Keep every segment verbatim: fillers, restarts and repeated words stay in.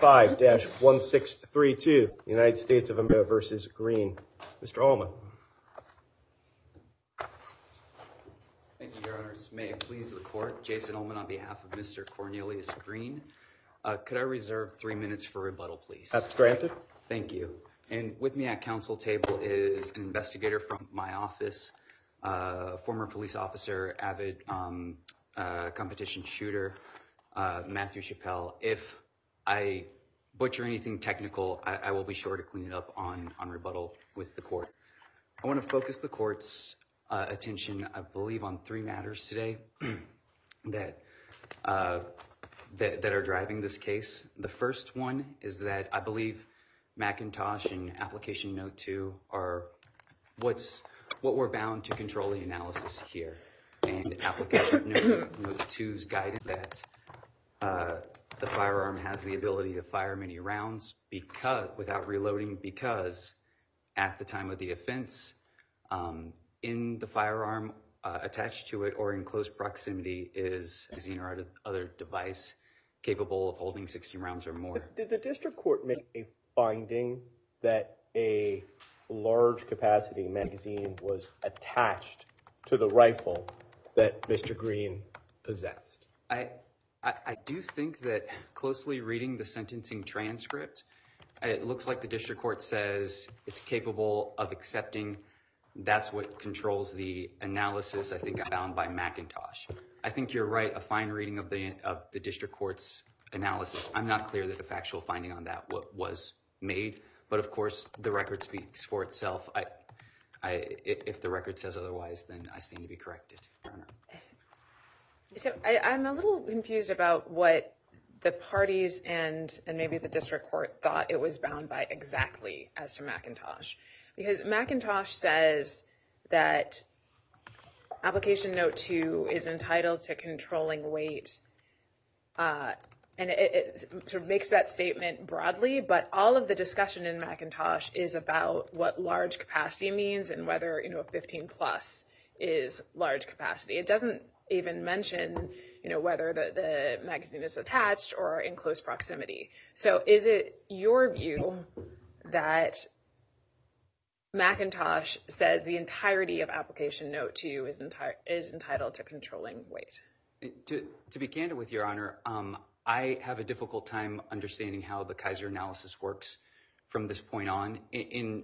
five dash one six three two, United States of America versus Green. Mister Ullman. Thank you, Your Honors. May it please the Court, Jason Ullman on behalf of Mister Cornelius Green. Uh, could I reserve three minutes for rebuttal, please? That's granted. Thank you. And with me at council table is an investigator from my office, uh, former police officer, avid um, uh, competition shooter, uh, Matthew Chappelle. If I butcher anything technical, I, I will be sure to clean it up on, on rebuttal with the court. I want to focus the court's uh, attention, I believe, on three matters today that, uh, that that are driving this case. The first one is that I believe McIntosh and application note two are what's what we're bound to control the analysis here. And application note, note two's guidance that uh, the firearm has the ability to fire many rounds because without reloading because at the time of the offense, um, in the firearm uh, attached to it or in close proximity is a magazine or other device capable of holding sixteen rounds or more. Did the district court make a finding that a large capacity magazine was attached to the rifle that Mister Green possessed? I, I, I do think that closely reading the sentencing transcript, it looks like the district court says it's capable of accepting. That's what controls the analysis, I think, found by McIntosh. I think you're right, a fine reading of the of the district court's analysis. I'm not clear that a factual finding on that what was made, but of course the record speaks for itself. I, I, if the record says otherwise, then I stand to be corrected. So I, I'm a little confused about what the parties and and maybe the district court thought it was bound by exactly as to McIntosh, because McIntosh says that application note two is entitled to controlling weight, uh, and it, it sort of makes that statement broadly, but all of the discussion in McIntosh is about what large capacity means and whether, you know, a fifteen plus is large capacity. It doesn't even mention, you know, whether the, the magazine is attached or in close proximity. So is it your view that McIntosh says the entirety of application note two is, enti- is entitled to controlling weight? To, to be candid with Your Honor, um, I have a difficult time understanding how the Kaiser analysis works from this point on. In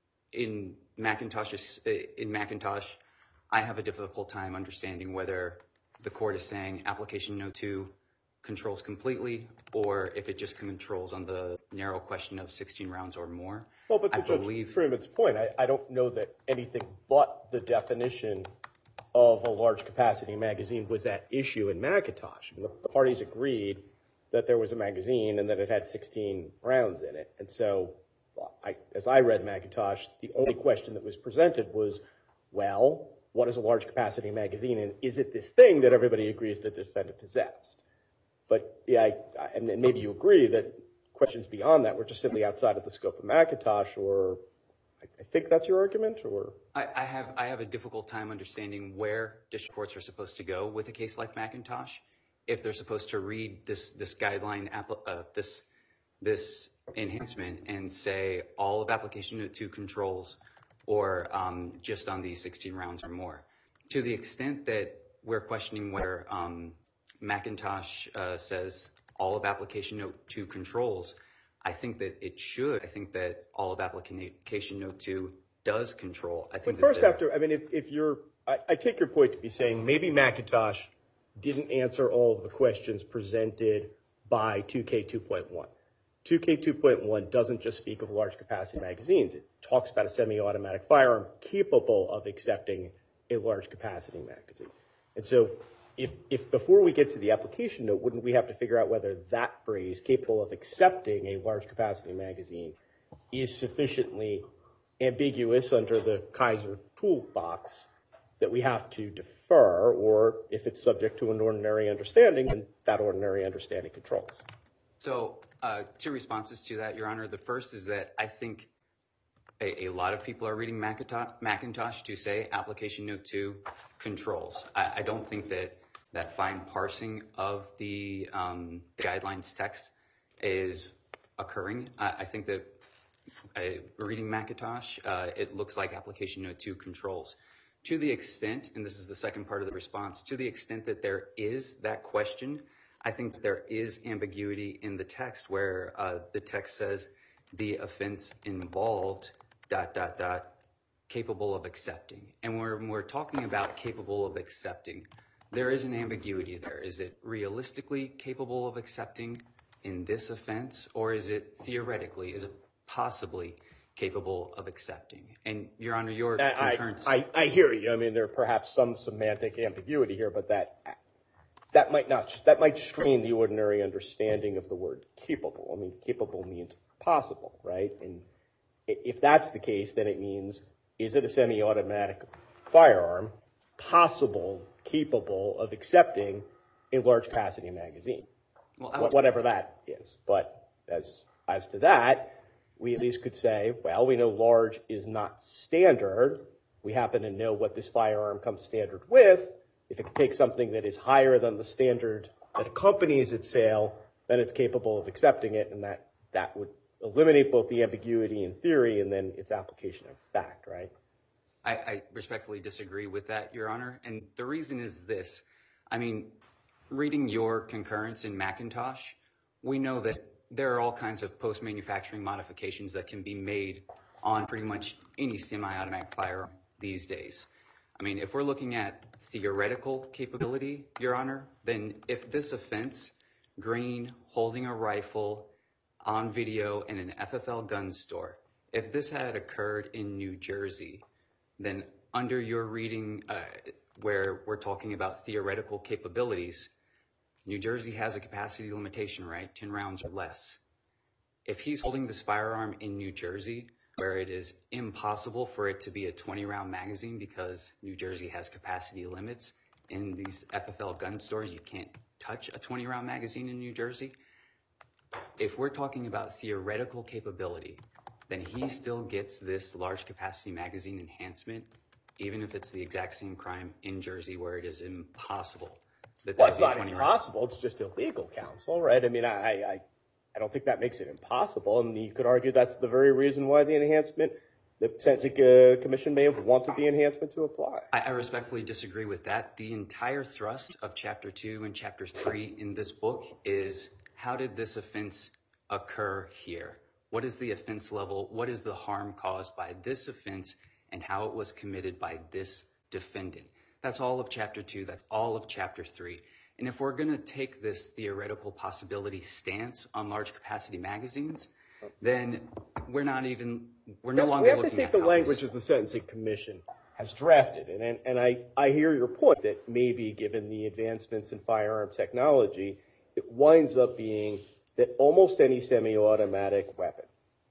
in McIntosh's in McIntosh, I have a difficult time understanding whether the court is saying application note two controls completely or if it just controls on the narrow question of sixteen rounds or more. Well, but to I Judge believe Freeman's point, I, I don't know that anything but the definition of a large capacity magazine was at issue in McIntosh. I mean, the, the parties agreed that there was a magazine and that it had sixteen rounds in it. And so, I, as I read McIntosh, the only question that was presented was, well, what is a large capacity magazine, and is it this thing that everybody agrees that the defendant possessed? But yeah, I, I, and maybe you agree that questions beyond that were just simply outside of the scope of McIntosh, or I, I think that's your argument, or? I, I have I have a difficult time understanding where district courts are supposed to go with a case like McIntosh, if they're supposed to read this this guideline, uh, this this enhancement, and say all of application note two controls, or um, just on these sixteen rounds or more. To the extent that we're questioning whether um, McIntosh uh, says all of application note two controls, I think that it should. I think that all of application note two does control. I think. But first, after I mean, if if you're, I, I take your point to be saying maybe McIntosh didn't answer all of the questions presented by two K two point one. two K two point one doesn't just speak of large capacity magazines. It talks about a semi-automatic firearm capable of accepting a large capacity magazine. And so if, if before we get to the application note, wouldn't we have to figure out whether that phrase, capable of accepting a large capacity magazine, is sufficiently ambiguous under the Kaiser toolbox that we have to defer, or if it's subject to an ordinary understanding, then that ordinary understanding controls? So uh, two responses to that, Your Honor. The first is that I think a, a lot of people are reading Macintosh, Macintosh to say application note two controls. I, I don't think that that fine parsing of the, um, the guidelines text is occurring. I, I think that uh, reading McIntosh, uh, it looks like application note two controls. To the extent, and this is the second part of the response, to the extent that there is that question, I think there is ambiguity in the text where uh, the text says the offense involved dot, dot, dot, capable of accepting. And when we're talking about capable of accepting, there is an ambiguity there. Is it realistically capable of accepting in this offense, or is it theoretically, is it possibly capable of accepting? And Your Honor, your I, concurrence. I, I hear you. I mean, there perhaps some semantic ambiguity here, but that that might not that might strain the ordinary understanding of the word capable. I mean, capable means possible, right? And if that's the case, then it means, is it a semi-automatic firearm possible, capable of accepting a large capacity magazine? Well, I would, whatever that is. But as as to that, we at least could say, well, we know large is not standard. We happen to know what this firearm comes standard with. If it can take something that is higher than the standard that accompanies its sale, then it's capable of accepting it, and that, that would eliminate both the ambiguity in theory and then its application of fact, right? I, I respectfully disagree with that, Your Honor. And the reason is this. I mean, reading your concurrence in McIntosh, we know that there are all kinds of post-manufacturing modifications that can be made on pretty much any semi-automatic firearm these days. I mean, if we're looking at theoretical capability, Your Honor, then if this offense, Green holding a rifle on video in an F F L gun store, if this had occurred in New Jersey, then under your reading uh, where we're talking about theoretical capabilities, New Jersey has a capacity limitation, right? ten rounds or less. If he's holding this firearm in New Jersey, where it is impossible for it to be a twenty round magazine because New Jersey has capacity limits, in these F F L gun stores, you can't touch a twenty round magazine in New Jersey. If we're talking about theoretical capability, then he still gets this large capacity magazine enhancement, even if it's the exact same crime in Jersey where it is impossible. That Well, it's not impossible. It's just illegal, counsel, right? I mean, I, I, I don't think that makes it impossible. And you could argue that's the very reason why the enhancement, the Sentencing uh, Commission may have wanted the enhancement to apply. I, I respectfully disagree with that. The entire thrust of Chapter two and Chapter three in this book is, how did this offense occur here? What is the offense level? What is the harm caused by this offense, and how it was committed by this defendant? That's all of Chapter two. That's all of Chapter three. And if we're going to take this theoretical possibility stance on large capacity magazines, then we're not even, we're no longer looking at We have to take the language as the Sentencing Commission has drafted. And, and, and I, I hear your point that maybe given the advancements in firearm technology, it winds up being that almost any semi-automatic weapon,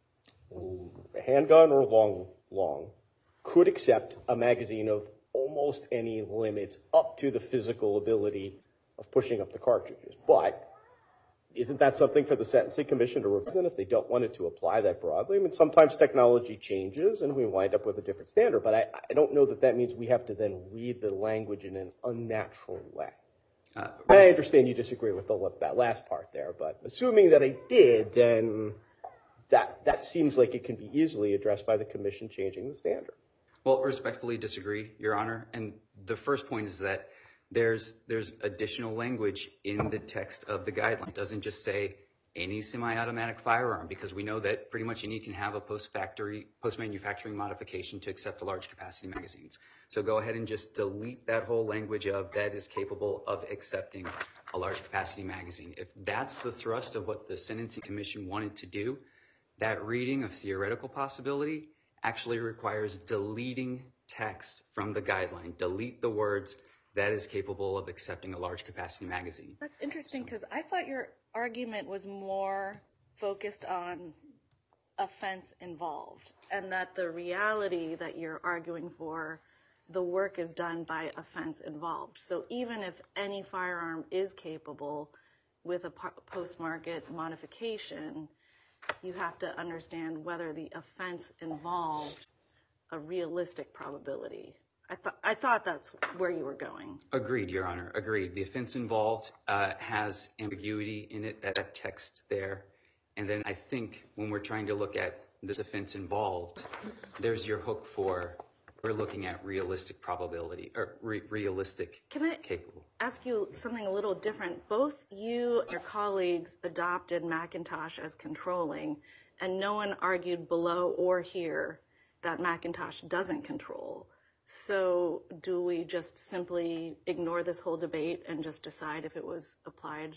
handgun or long, long, could accept a magazine of almost any limits up to the physical ability of pushing up the cartridges. But isn't that something for the Sentencing Commission to represent if they don't want it to apply that broadly? I mean, sometimes technology changes and we wind up with a different standard, but I, I don't know that that means we have to then read the language in an unnatural way. Uh, I understand you disagree with the, that last part there, but assuming that I did, then that that seems like it can be easily addressed by the Commission changing the standard. Well, respectfully disagree, Your Honor. And the first point is that there's there's additional language in the text of the guideline. It doesn't just say any semi-automatic firearm, because we know that pretty much any can have a post-factory, post-manufacturing modification to accept a large capacity magazines. So go ahead and just delete that whole language of that is capable of accepting a large capacity magazine. If that's the thrust of what the Sentencing Commission wanted to do, that reading of theoretical possibility actually requires deleting text from the guideline. Delete the words that is capable of accepting a large capacity magazine. That's interesting, because I thought your argument was more focused on offense involved, and that the reality that you're arguing for, the work is done by offense involved. So even if any firearm is capable with a post-market modification, you have to understand whether the offense involved a realistic probability. I thought I thought that's where you were going. Agreed, Your Honor. Agreed. The offense involved uh, has ambiguity in it. That, that text there And then I think when we're trying to look at this offense involved, there's your hook for, we're looking at realistic probability, or re- realistic Can I capable. ask you something a little different? Both you and your colleagues adopted McIntosh as controlling, and no one argued below or here that McIntosh doesn't control. So do we just simply ignore this whole debate and just decide if it was applied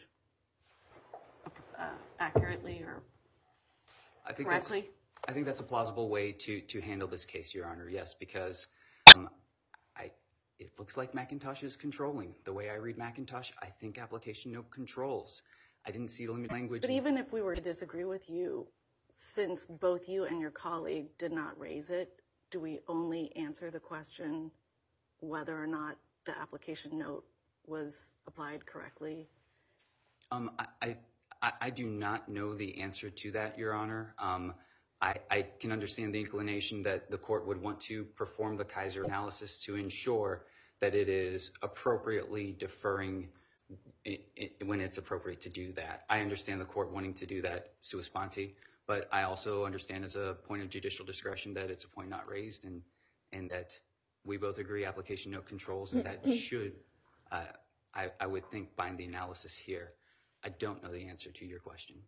uh, accurately or I think that's, correctly? I think that's a plausible way to to handle this case, Your Honor. Yes, because um, I it looks like McIntosh is controlling. The way I read McIntosh, I think application note controls. I didn't see the limited language. But even if we were to disagree with you, since both you and your colleague did not raise it, do we only answer the question whether or not the application note was applied correctly? Um, I, I, I do not know the answer to that, Your Honor. Um, I, I can understand the inclination that the court would want to perform the Kaiser analysis to ensure that it is appropriately deferring it, it, when it's appropriate to do that. I understand the court wanting to do that sua sponte, but I also understand as a point of judicial discretion that it's a point not raised, and and that we both agree application note controls, and that should, uh, I, I would think, bind the analysis here. I don't know the answer to your question.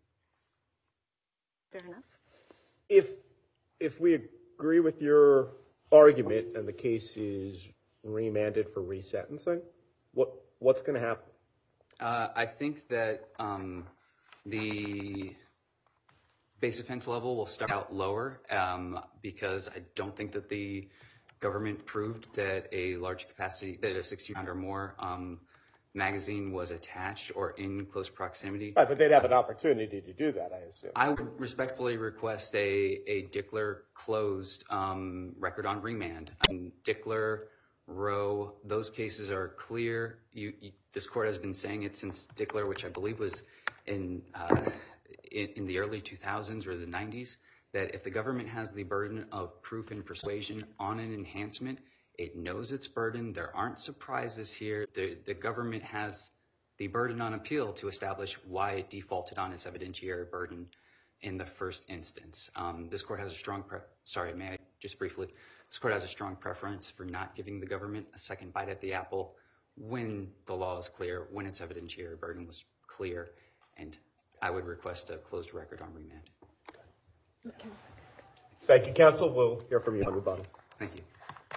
Fair enough. If if we agree with your argument and the case is remanded for resentencing, what what's going to happen? Uh, I think that um, the base offense level will start out lower um, because I don't think that the government proved that a large capacity, that a sixty round or more um, magazine was attached or in close proximity. Right, but they'd have an opportunity to do that, I assume. I would respectfully request a, a Dickler closed um, record on remand. And Dickler, Rowe, those cases are clear. You, you, this court has been saying it since Dickler, which I believe was in, uh, in, in the early two thousands or the nineties, that if the government has the burden of proof and persuasion on an enhancement, it knows its burden. There aren't surprises here. The, the government has the burden on appeal to establish why it defaulted on its evidentiary burden in the first instance. Um, this court has a strong, pre- sorry, may I just briefly, this court has a strong preference for not giving the government a second bite at the apple when the law is clear, when its evidentiary burden was clear, and I would request a closed record on remand. Okay. Thank you, counsel. We'll hear from you on rebuttal. Thank you.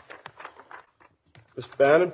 Mister Bannon?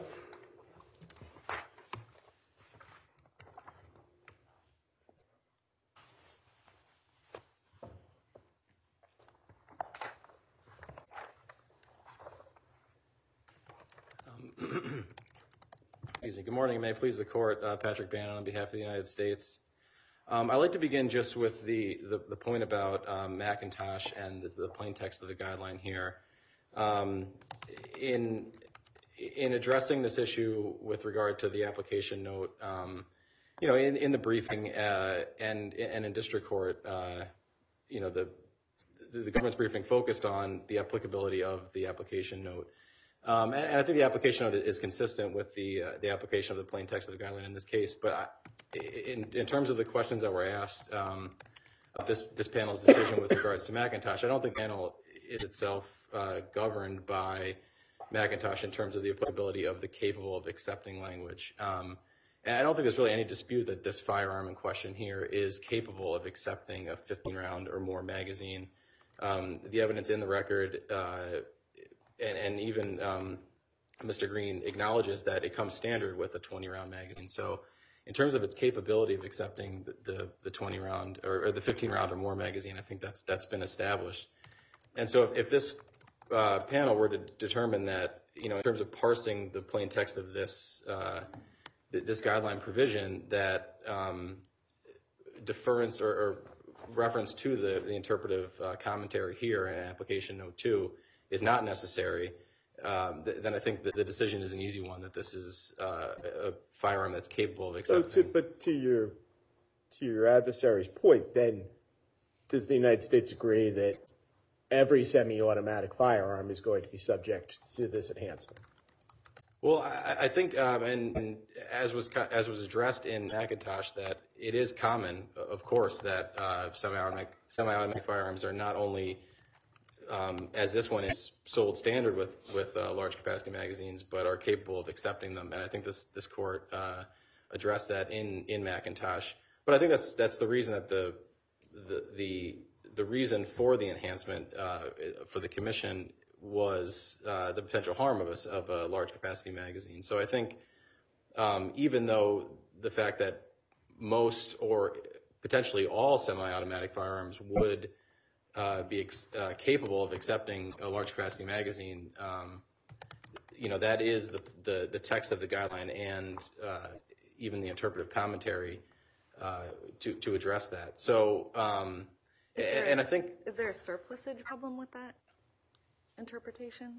Excuse me. Good morning. May it please the court, uh, Patrick Bannon on behalf of the United States. Um, I'd like to begin just with the, the, the point about um, McIntosh and the, the plain text of the guideline here. Um, in, in addressing this issue with regard to the application note, um, you know, in, in the briefing uh, and, and in district court, uh, you know, the, the government's briefing focused on the applicability of the application note. Um, and, and I think the application note is consistent with the uh, the application of the plain text of the guideline in this case. But I, in, in terms of the questions that were asked, um, of this this panel's decision with regards to McIntosh, I don't think the panel is itself uh, governed by McIntosh in terms of the applicability of the capable of accepting language. Um, and I don't think there's really any dispute that this firearm in question here is capable of accepting a fifteen round or more magazine. Um, the evidence in the record. Uh, And, and even um, Mister Green acknowledges that it comes standard with a twenty round magazine. So in terms of its capability of accepting the, the, the twenty round or, or the fifteen round or more magazine, I think that's that's been established. And so if, if this uh, panel were to determine that, you know, in terms of parsing the plain text of this uh, th- this guideline provision, that um, deference or, or reference to the, the interpretive uh, commentary here in application note two is not necessary, um, th- then I think that the decision is an easy one, that this is uh, a firearm that's capable of accepting. So to, but to your to your adversary's point, then does the United States agree that every semi-automatic firearm is going to be subject to this enhancement? Well, I, I think, um, and, and as was as was addressed in McIntosh, that it is common, of course, that uh, semi-automatic semi-automatic firearms are not only, um, as this one is, sold standard with with uh, large capacity magazines, but are capable of accepting them. And I think this this court uh, addressed that in in McIntosh. But I think that's that's the reason that the the the the reason for the enhancement uh, for the commission was uh, the potential harm of a, of a large capacity magazine. So I think um, even though the fact that most or potentially all semi-automatic firearms would uh, be ex- uh, capable of accepting a large capacity magazine, um, you know, that is the, the, the text of the guideline and uh, even the interpretive commentary uh, to, to address that. So, um, and, and I think... Is there a surplusage problem with that interpretation?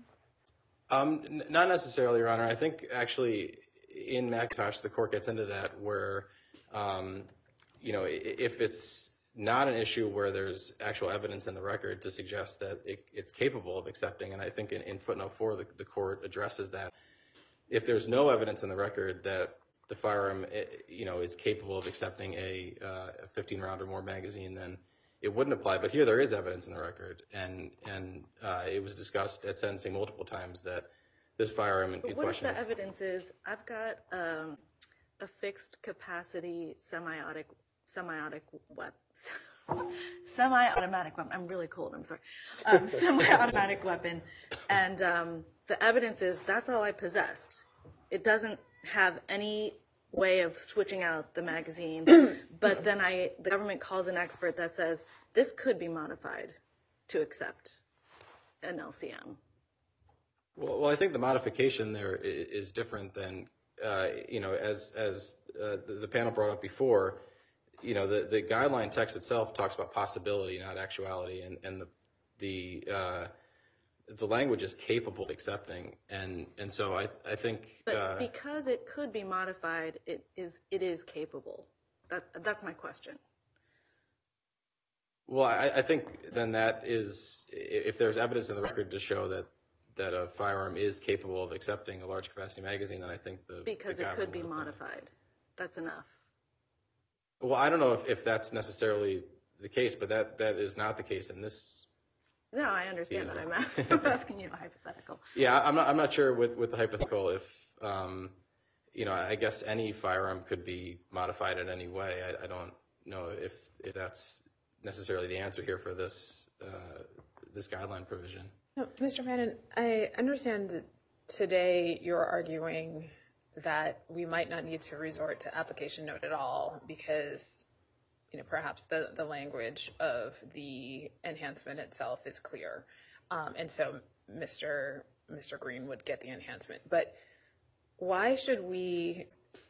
Um, n- not necessarily, Your Honor. I think actually in McIntosh, the court gets into that where, um, you know, i- if it's not an issue where there's actual evidence in the record to suggest that it, it's capable of accepting, and I think in, in footnote four, the, the court addresses that. If there's no evidence in the record that the firearm, eh, you know, is capable of accepting a fifteen round or more magazine, then it wouldn't apply. But here there is evidence in the record, and and uh, it was discussed at sentencing multiple times that this firearm in, But in what question. if the evidence is, I've got um, a fixed capacity semi-automatic, semi-automatic weapon, semi-automatic weapon. I'm really cold. I'm sorry. Um, semi-automatic weapon, and um, the evidence is that's all I possessed. It doesn't have any way of switching out the magazine, but then I the government calls an expert that says this could be modified to accept an L C M. Well, well, I think the modification there i- is different than, uh, you know, as as uh, the, the panel brought up before, you know, the, the guideline text itself talks about possibility, not actuality, and and the the uh, the language is capable of accepting, and and so I I think. But uh, because it could be modified, it is it is capable. That that's my question. Well, I, I think then that is, if there's evidence in the record to show that that a firearm is capable of accepting a large capacity magazine, then I think the Because the it could guideline be would apply. modified. That's enough. Well, I don't know if, if that's necessarily the case, but that, that is not the case in this. No, I understand Yeah. that. I'm, I'm asking you a hypothetical. Yeah, I'm not I'm not sure with, with the hypothetical if um, you know, I guess any firearm could be modified in any way. I, I don't know if if that's necessarily the answer here for this uh, this guideline provision. No, Mister Bannon, I understand that today you're arguing that we might not need to resort to application note at all because, you know, perhaps the, the language of the enhancement itself is clear. Um, and so Mister Mister Green would get the enhancement. But why should we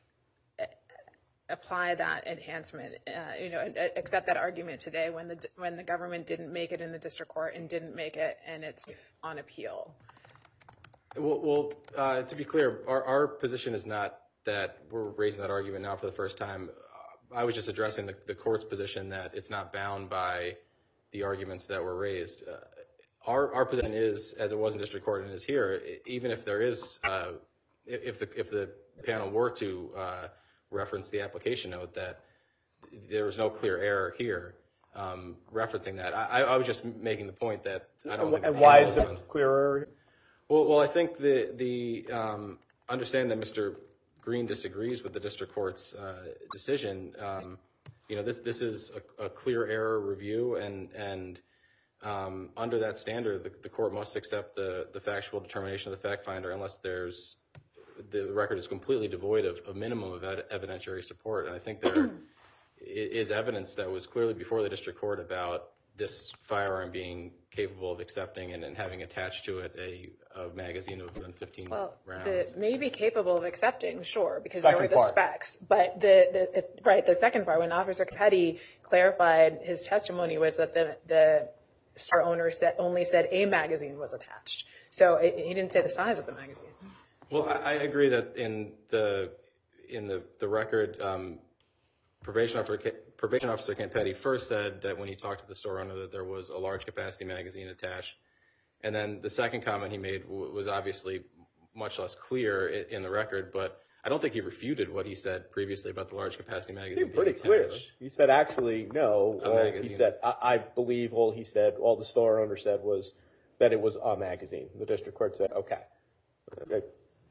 apply that enhancement, uh, you know, accept that argument today when the when the government didn't make it in the district court and didn't make it and it's on appeal? Well, well uh, to be clear, our, our position is not that we're raising that argument now for the first time. I was just addressing the, the court's position that it's not bound by the arguments that were raised. Uh, our, our position is, as it was in district court and is here, even if there is, uh, if the if the panel were to uh, reference the application note, that there was no clear error here um, referencing that. I, I was just making the point that I don't think. And the why panel is was it on- clearer? Well, well, I think the the um, understand that Mister Green disagrees with the district court's uh, decision. Um, you know, this this is a, a clear error review, and and um, under that standard, the, the court must accept the the factual determination of the fact finder unless there's the record is completely devoid of a minimum of ed- evidentiary support. And I think there is evidence that was clearly before the district court about this firearm being capable of accepting and, and having attached to it a, a magazine of than fifteen Well, rounds. the may be capable of accepting, sure, because Second there were the part. specs. But the, the it, right, the second part, when Officer Petty clarified his testimony, was that the the store owner said only said a magazine was attached. So it, he didn't say the size of the magazine. Well, I, I agree that in the in the the record, um, probation officer probation officer Kent Petty first said that when he talked to the store owner that there was a large capacity magazine attached, and then the second comment he made w- was obviously much less clear in, in the record, but I don't think he refuted what he said previously about the large capacity magazine. He pretty clear. He said, actually, no. A All magazine. he said, I, I believe all he said, all the store owner said was that it was a magazine. The district court said, okay. I,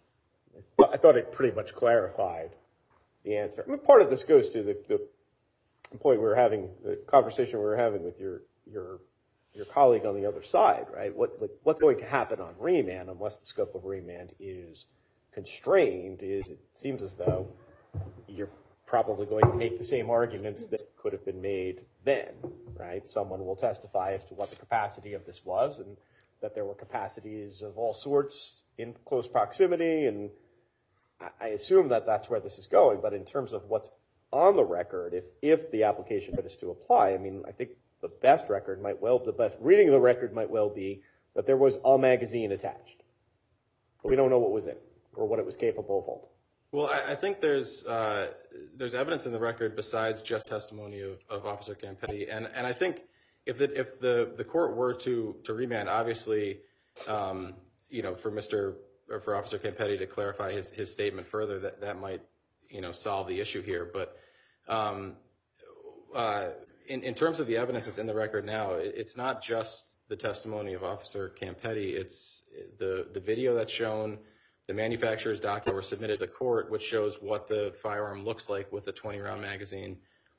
I thought it pretty much clarified the answer. I mean, part of this goes to the, the point we were having, the conversation we were having with your your your colleague on the other side, right? What like, what's going to happen on remand unless the scope of remand is constrained? Is it seems as though you're probably going to make the same arguments that could have been made then, right? Someone will testify as to what the capacity of this was, and that there were capacities of all sorts in close proximity, and I assume that that's where this is going. But in terms of what's on the record, if if the application is to apply, I mean, I think the best record might well, the best reading of the record might well be that there was a magazine attached, but we don't know what was in it or what it was capable of holding. Well, I, I think there's uh, there's evidence in the record besides just testimony of, of Officer Campetti, and and I think if the if the, the court were to to remand, obviously, um, you know, for Mister or for Officer Campetti to clarify his his statement further, that that might, you know, solve the issue here. But um, uh, in in terms of the evidence that's in the record now, it, it's not just the testimony of Officer Campetti. It's the the video that's shown. The manufacturer's document were submitted to the court, which shows what the firearm looks like with a twenty round magazine.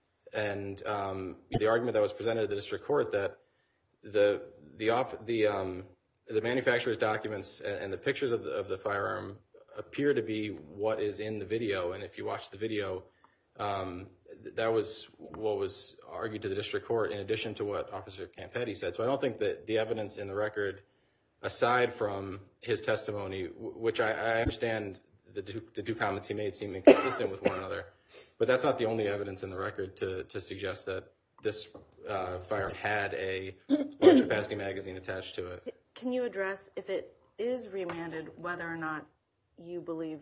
And um, the argument that was presented to the district court that the the op, the um, the manufacturer's documents and, and the pictures of the, of the firearm appear to be what is in the video. And if you watch the video, um, that was what was argued to the district court in addition to what Officer Campetti said. So I don't think that the evidence in the record, aside from his testimony, which I, I understand the two, the two comments he made seem inconsistent with one another, but that's not the only evidence in the record to, to suggest that this uh, firearm had a large capacity magazine attached to it. Can you address, if it is remanded, whether or not you believe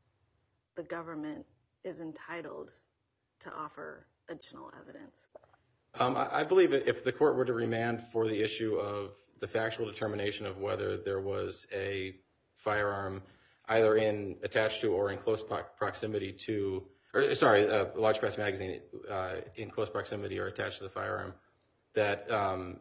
the government is entitled to offer additional evidence? Um, I, I believe if the court were to remand for the issue of the factual determination of whether there was a firearm either in attached to or in close pro- proximity to, or sorry, a large capacity magazine uh, in close proximity or attached to the firearm, that um,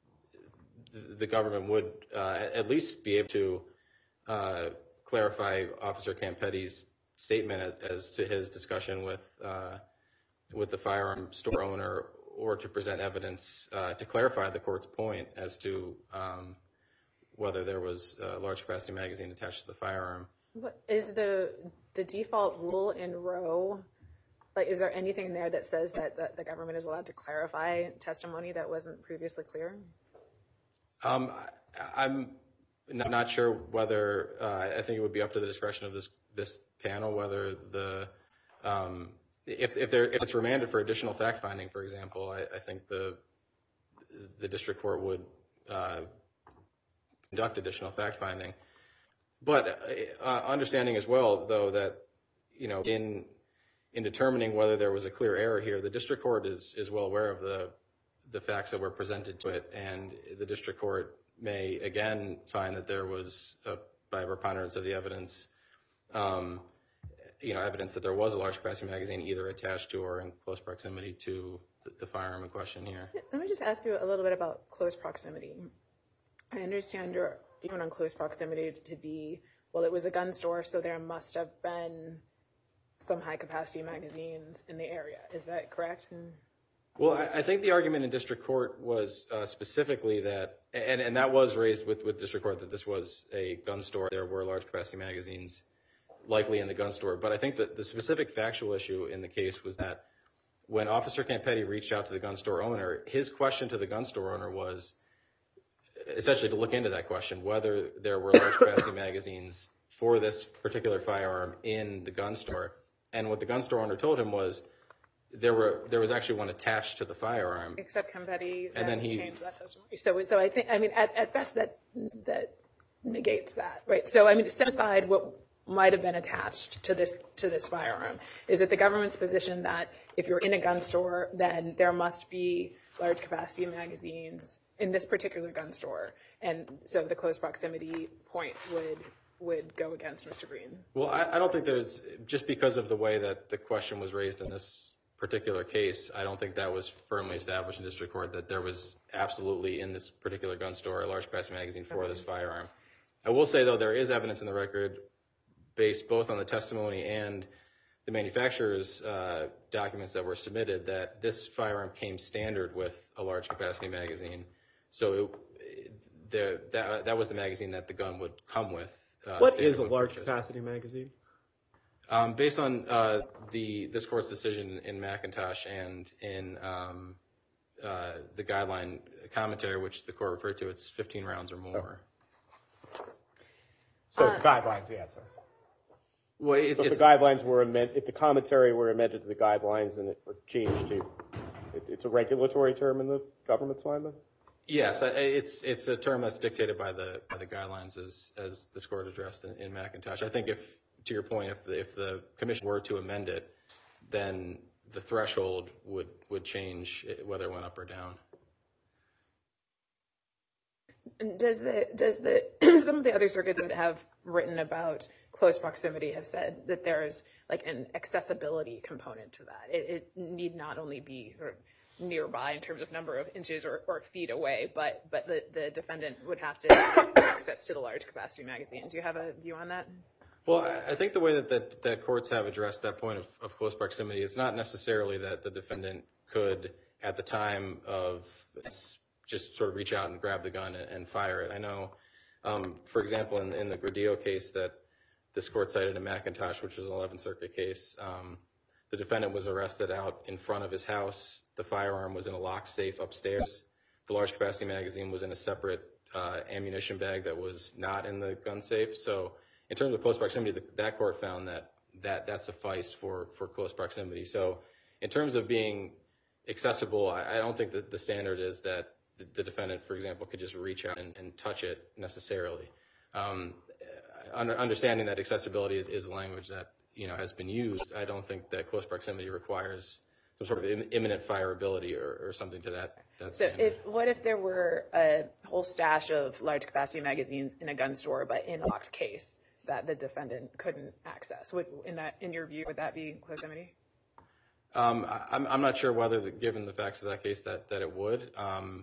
the, the government would uh, at least be able to uh, clarify Officer Campetti's statement as, as to his discussion with uh, with the firearm store owner, or to present evidence uh, to clarify the court's point as to um, whether there was a large capacity magazine attached to the firearm. What is the the default rule in Roe? Like, is there anything there that says that, that the government is allowed to clarify testimony that wasn't previously clear? Um, I, I'm not, not sure whether uh, I think it would be up to the discretion of this this panel whether the um, If if, there, if it's remanded for additional fact finding, for example, I, I think the the district court would uh, conduct additional fact finding. But uh, understanding as well, though, that you know, in in determining whether there was a clear error here, the district court is is well aware of the the facts that were presented to it, and the district court may again find that there was, a, by preponderance of the evidence, Um, you know, evidence that there was a large capacity magazine either attached to or in close proximity to the, the firearm in question here. Let me just ask you a little bit about close proximity. I understand your even on close proximity to be, well, it was a gun store, so there must have been some high capacity magazines in the area. Is that correct? Well, I, I think the argument in district court was uh, specifically that, and, and that was raised with, with district court, that this was a gun store. There were large capacity magazines likely in the gun store. But I think that the specific factual issue in the case was that when Officer Campetti reached out to the gun store owner, his question to the gun store owner was essentially to look into that question, whether there were large capacity magazines for this particular firearm in the gun store. And what the gun store owner told him was there were there was actually one attached to the firearm. Except Campetti and then he changed that testimony. So so I think I mean at, at best that that negates that, right? So I mean, set aside what might have been attached to this to this firearm. Is it the government's position that if you're in a gun store, then there must be large capacity magazines in this particular gun store, and so the close proximity point would would go against Mister Green? Well, I, I don't think there's, just because of the way that the question was raised in this particular case, I don't think that was firmly established in district court that there was absolutely in this particular gun store a large capacity magazine for this firearm. I will say, though, there is evidence in the record based both on the testimony and the manufacturer's uh, documents that were submitted that this firearm came standard with a large capacity magazine. So it, the, that, that was the magazine that the gun would come with. Uh, What is a with large purchase. capacity magazine? Um, based on uh, the this court's decision in McIntosh and in um, uh, the guideline commentary, which the court referred to, it's fifteen rounds or more. So it's guidelines, the answer. Well, it, So if it's the guidelines were amended, if the commentary were amended to the guidelines and it were changed to, it, it's a regulatory term in the government's mind, then? yes, I- it's it's a term that's dictated by the by the guidelines as as this court addressed in, in McIntosh. I think if, to your point, if the, if the commission were to amend it, then the threshold would would change whether it went up or down. And does the does the some of the other circuits that have written about close proximity have said that there's like an accessibility component to that. It, it need not only be sort of nearby in terms of number of inches or, or feet away, but but the, the defendant would have to have access to the large capacity magazine. Do you have a view on that? Well, I- I think the way that, that, that courts have addressed that point of, of close proximity, it's not necessarily that the defendant could, at the time of, just sort of reach out and grab the gun and, and fire it. I know, um, for example, in, in the Gradillo case that this court cited in McIntosh, which was an eleventh Circuit case, um, the defendant was arrested out in front of his house. The firearm was in a locked safe upstairs. The large capacity magazine was in a separate uh, ammunition bag that was not in the gun safe. So in terms of close proximity, the, that court found that, that that sufficed for, for close proximity. So in terms of being accessible, I, I don't think that the standard is that the, the defendant, for example, could just reach out and, and touch it necessarily. Um, under, understanding that accessibility is, is a language that, you know, has been used, I don't think that close proximity requires some sort of im- imminent fireability or, or something to that, that So standard. if, what if there were a whole stash of large capacity magazines in a gun store, but in a locked case that the defendant couldn't access? Would, in that, in your view, would that be close proximity? Um, I, I'm, I'm not sure whether, the, given the facts of that case, that, that it would. Um,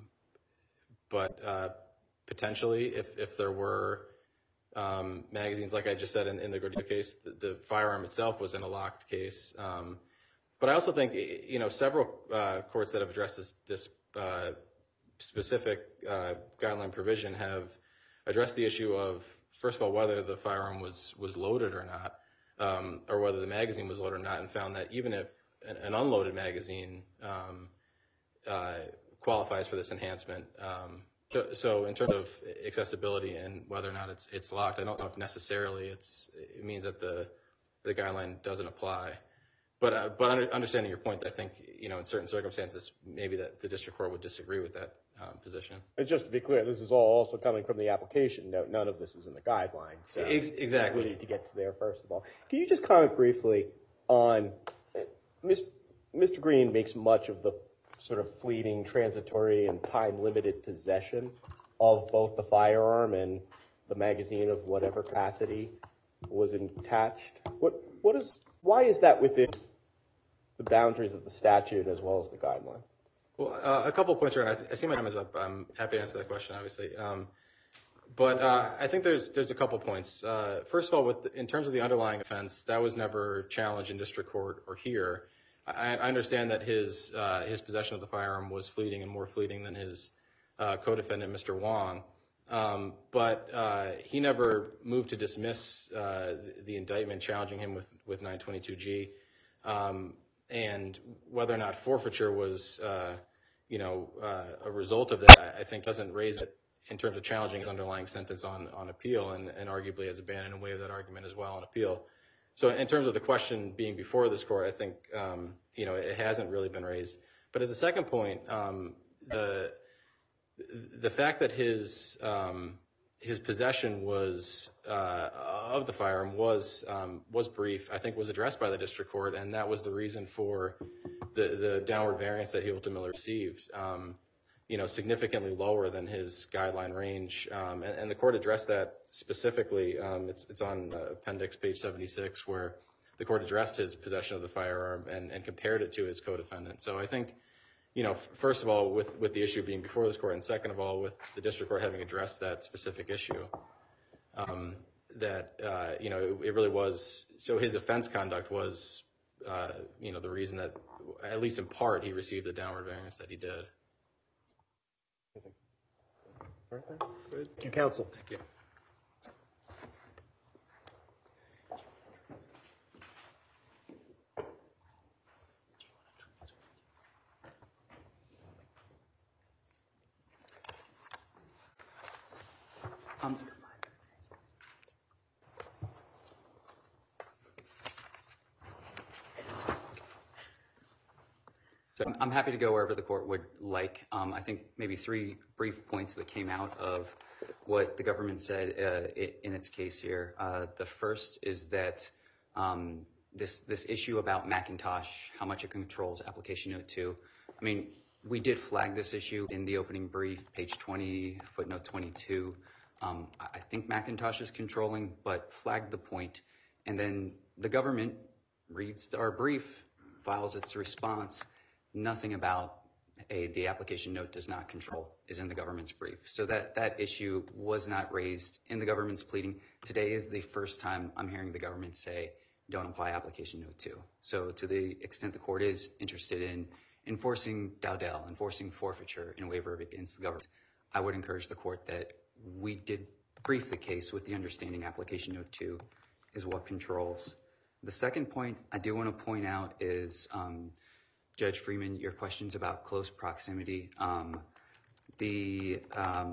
but uh, potentially, if, if there were um, magazines, like I just said in, in the Gordillo case, the, the firearm itself was in a locked case. Um, but I also think, you know, several uh, courts that have addressed this, this uh, specific uh, guideline provision have addressed the issue of, first of all, whether the firearm was, was loaded or not, um, or whether the magazine was loaded or not, and found that even if an, an unloaded magazine um, uh, qualifies for this enhancement. Um, so, so in terms of accessibility and whether or not it's it's locked, I don't know if necessarily it's it means that the the guideline doesn't apply. But uh, but under, understanding your point, I think, you know, in certain circumstances, maybe that the district court would disagree with that um, position. And just to be clear, this is all also coming from the application note. None of this is in the guidelines. So Ex- exactly. we need to get to there first of all. Can you just comment briefly on uh, Mister Green makes much of the sort of fleeting, transitory, and time-limited possession of both the firearm and the magazine of whatever capacity was attached. What what is why is that within the boundaries of the statute as well as the guideline? Well, uh, a couple of points around. I, th- I see my time is up. I'm happy to answer that question, obviously. Um, but uh, I think there's there's a couple points. Uh, first of all, with the, in terms of the underlying offense, that was never challenged in district court or here. I, I understand that his uh, his possession of the firearm was fleeting and more fleeting than his uh, co-defendant, Mister Wong. Um, but uh, he never moved to dismiss uh, the, the indictment challenging him with, with nine twenty-two G. Um, and whether or not forfeiture was, uh, you know, uh, a result of that, I think doesn't raise it in terms of challenging his underlying sentence on, on appeal, and, and arguably has abandoned and waived that argument as well on appeal. So in terms of the question being before this court, I think, um, you know, it hasn't really been raised. But as a second point, um, the the fact that his um, his possession was uh, of the firearm was um, was brief, I think was addressed by the district court, and that was the reason for the, the downward variance that he ultimately received. Um, you know, significantly lower than his guideline range. Um, and, and the court addressed that specifically. Um, it's, it's on uh, appendix page seventy-six, where the court addressed his possession of the firearm and, and compared it to his co-defendant. So I think, you know, f- first of all, with, with the issue being before this court, and second of all, with the district court having addressed that specific issue, um, that, uh, you know, it, it really was, so his offense conduct was, uh, you know, the reason that, at least in part, he received the downward variance that he did. Thank you, counsel. Thank you. Um, So I'm happy to go wherever the court would like. Um, I think maybe three brief points that came out of what the government said uh, in its case here. Uh, the first is that um, this this issue about Macintosh, how much it controls application note two. I mean, we did flag this issue in the opening brief, page twenty, footnote twenty-two. Um, I think Macintosh is controlling, but flagged the point. And then the government reads our brief, files its response. Nothing about a, the application note does not control is in the government's brief. So that, that issue was not raised in the government's pleading. Today is the first time I'm hearing the government say, don't apply application note two. So to the extent the court is interested in enforcing Dowdell, enforcing forfeiture in waiver against the government, I would encourage the court that we did brief the case with the understanding application note two is what controls. The second point I do want to point out is, um, Judge Freeman, your questions about close proximity. Um, the, um,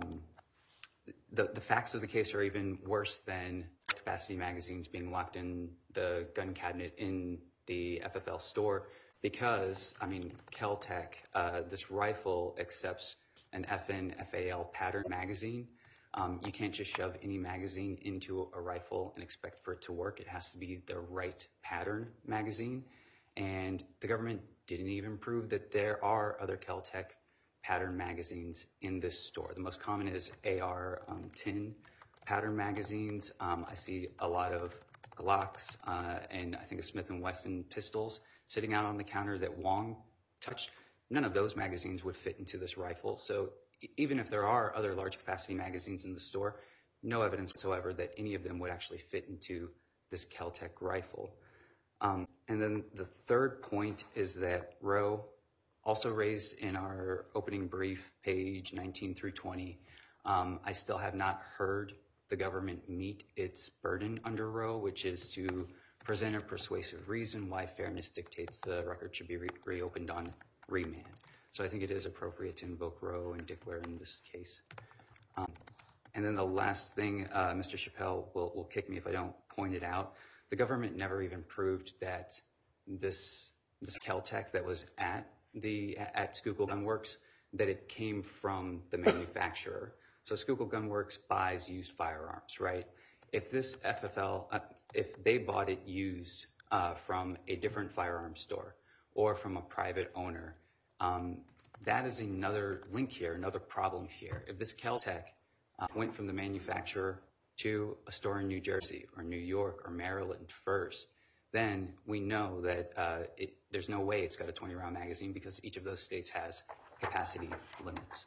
the the facts of the case are even worse than capacity magazines being locked in the gun cabinet in the F F L store because, I mean, Kel-Tec, uh, this rifle accepts an F N F A L pattern magazine. Um, you can't just shove any magazine into a rifle and expect for it to work. It has to be the right pattern magazine. And the government didn't even prove that there are other Kel-Tec pattern magazines in this store. The most common is A R um, tin pattern magazines. Um, I see a lot of Glocks uh, and I think a Smith and Wesson pistols sitting out on the counter that Wong touched. None of those magazines would fit into this rifle. So e- even if there are other large capacity magazines in the store, no evidence whatsoever that any of them would actually fit into this Kel-Tec rifle. Um, and then the third point is that Roe, also raised in our opening brief, page nineteen through twenty, um, I still have not heard the government meet its burden under Roe, which is to present a persuasive reason why fairness dictates the record should be re- reopened on remand. So I think it is appropriate to invoke Roe and Dickler in this case. Um, and then the last thing, uh, Mister Chappelle will, will kick me if I don't point it out. The government never even proved that this this Kel-Tec that was at the at Schuylkill Gun Works, that it came from the manufacturer. So Schuylkill Gun Works buys used firearms, right? If this F F L, uh, if they bought it used uh, from a different firearm store or from a private owner, um, that is another link here, another problem here. If this Kel-Tec uh, went from the manufacturer to a store in New Jersey or New York or Maryland first, then we know that uh, it, there's no way it's got a twenty round magazine because each of those states has capacity limits.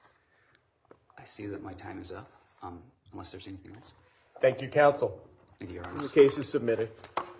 I see that my time is up, um, unless there's anything else. Thank you, counsel. Thank you, Your Honor. The case is submitted.